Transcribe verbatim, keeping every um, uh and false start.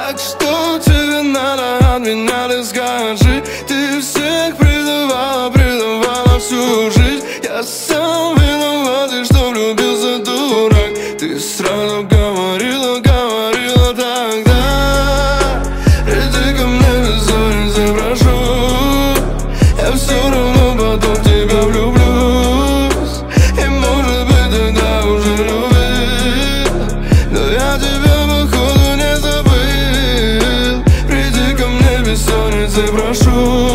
Так что тебе надо от меня, ты скажи. Ты всех предавала, предавала всю жизнь. Я сам виноват, и что влюбился, дурак. Ты сразу говорила, говорила тогда. Иди ко мне, бессонница, прошу. Я все равно потом в тебя влюблюсь. И может быть тогда уже любил, но я тебя походу не забыл. Приди ко мне, бессонница, прошу.